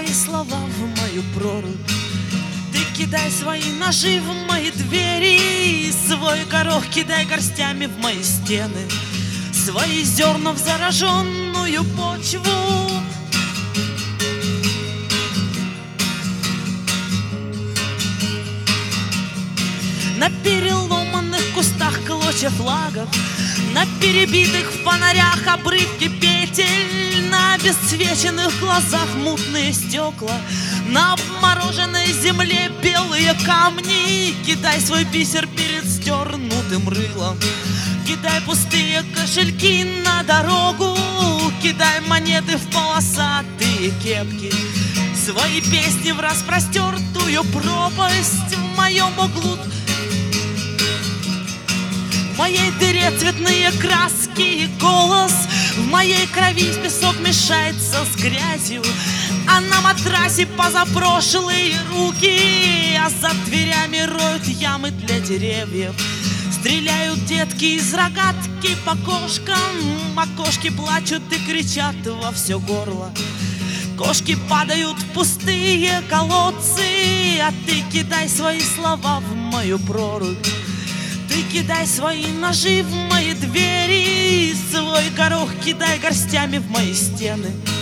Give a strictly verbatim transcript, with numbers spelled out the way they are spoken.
свои слова в мою прорубь, ты кидай свои ножи в мои двери, свой горох кидай горстями в мои стены, свои зерна в зараженную почву. На переломанных кустах клочья флагов, на перебитых фонарях обрывки петель, на обесцвеченных глазах мутные стекла, на обмороженной земле белые камни. Кидай свой бисер перед стернутым рылом, кидай пустые кошельки на дорогу, кидай монеты в полосатые кепки, свои песни в распростертую пропасть. В моем углу, в моей дыре цветные краски и голос, в моей крови песок мешается с грязью, а на матрасе позапрошлые руки, а за дверями роют ямы для деревьев. Стреляют детки из рогатки по кошкам, а кошки плачут и кричат во все горло. Кошки падают в пустые колодцы, а ты кидай свои слова в мою прорубь, ты кидай свои ножи в мои двери, свой горох кидай горстями в мои стены,